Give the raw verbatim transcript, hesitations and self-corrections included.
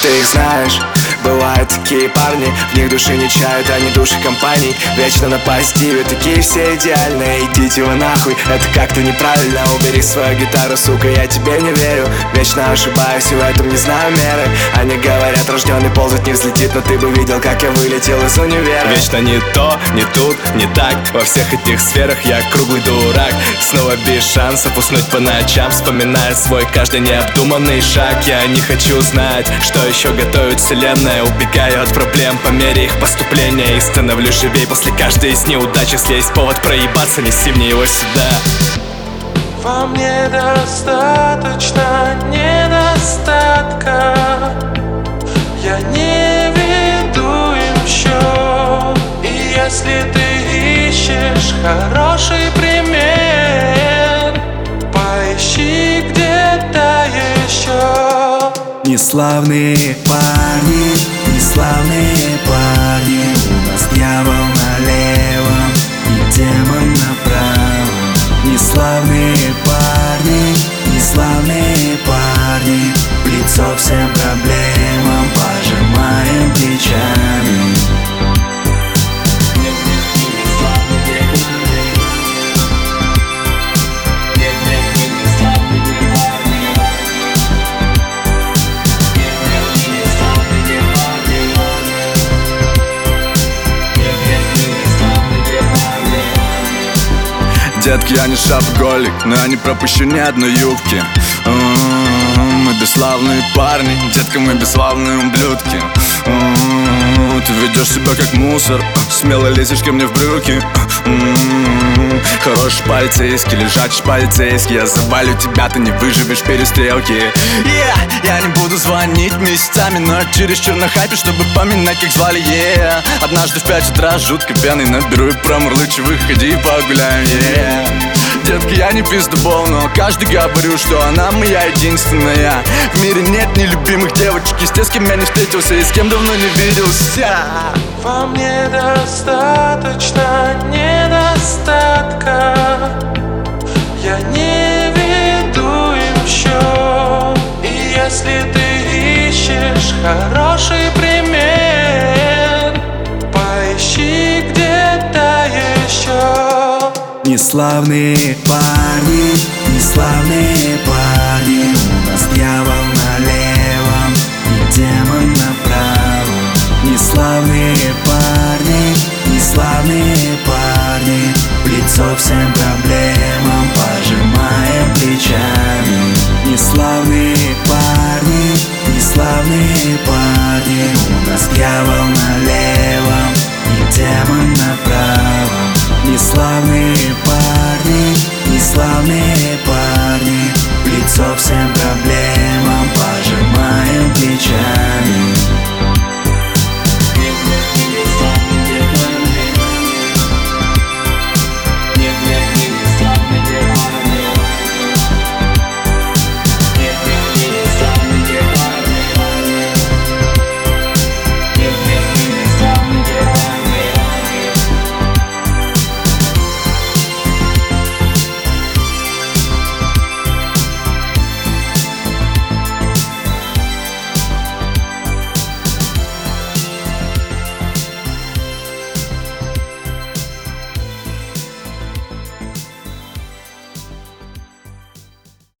ты их знаешь. Бывают такие парни, в них души не чают, они души компаний. Вечно на позитиве, такие все идеальные. Идите вы нахуй, это как-то неправильно. Убери свою гитару, сука, я тебе не верю. Вечно ошибаюсь и в этом не знаю меры. Они говорят, рожденный ползать не взлетит, но ты бы видел, как я вылетел из универа. Вечно не то, не тут, не так. Во всех этих сферах я круглый дурак. Снова без шансов уснуть по ночам, вспоминая свой каждый необдуманный шаг. Я не хочу знать, что еще готовит вселенная. Убегаю от проблем по мере их поступления и становлюсь живей после каждой из неудач. Если есть повод проебаться, неси мне его сюда. Во мне достаточно недостатка. Я не веду им счет. И если ты ищешь хороший пример, поищи где-то еще. Неславные парни, неславные парни. У нас дьявол налево и демон направо. Неславные парни, неславные парни. В лицо всем проблемам пожимаем плечами. Детки, я не шапоголик, но я не пропущу ни одной юбки. Мы бесславные парни, детка, мы бесславные ублюдки. Ты ведешь себя как мусор, смело лезешь ко мне в брюки. Хороший полицейский, лежачий полицейский. Я завалю тебя, ты не выживешь в перестрелке. Yeah, я не буду звонить месяцами, но чересчур на хайпе, чтобы поминать, как звали, yeah. Однажды в пять утра жутко пьяный наберу и промурлычу: выходи и погуляем, yeah. Детки, я не пиздобол, но каждый говорю, что она моя единственная. В мире нет нелюбимых девочек, и с кем я не встретился, и с кем давно не виделся. Во мне достаточно недостатка. Я не веду им счет. И если ты ищешь хороший пример, поищи где-то еще. Неславные парни, неславные парни. У нас дьявол налево и демон направо. Неславные парни, неславные парни. В лицо всем проблемам пожимаем плечами. Неславные парни, неславные парни. У нас дьявол налево и демон направо. Неславные парни, неславные парни. В лицо всем